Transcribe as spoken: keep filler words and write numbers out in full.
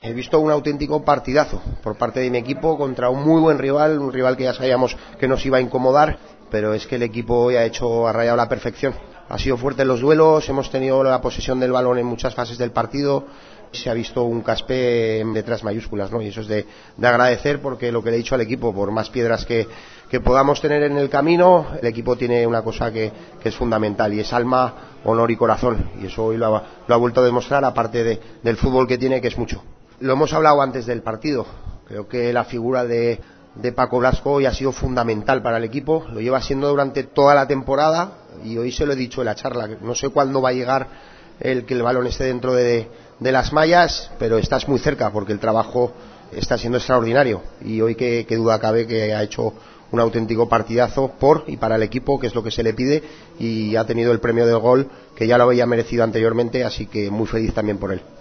He visto un auténtico partidazo por parte de mi equipo contra un muy buen rival, un rival que ya sabíamos que nos iba a incomodar, pero es que el equipo hoy ha hecho, ha rayado a la perfección. Ha sido fuerte en los duelos, hemos tenido la posesión del balón en muchas fases del partido, se ha visto un Caspe en letras mayúsculas, ¿no? Y eso es de, de agradecer, porque lo que le he dicho al equipo, por más piedras que, que podamos tener en el camino, el equipo tiene una cosa que, que es fundamental, y es alma, honor y corazón, y eso hoy lo ha, lo ha vuelto a demostrar, aparte de, del fútbol que tiene, que es mucho. Lo hemos hablado antes del partido, creo que la figura de, de Paco Blasco hoy ha sido fundamental para el equipo, lo lleva siendo durante toda la temporada, y hoy se lo he dicho en la charla, no sé cuándo va a llegar el que el balón esté dentro de, de las mallas, pero estás muy cerca, porque el trabajo está siendo extraordinario, y hoy que, que duda cabe que ha hecho un auténtico partidazo por y para el equipo, que es lo que se le pide, y ha tenido el premio del gol, que ya lo había merecido anteriormente, así que muy feliz también por él.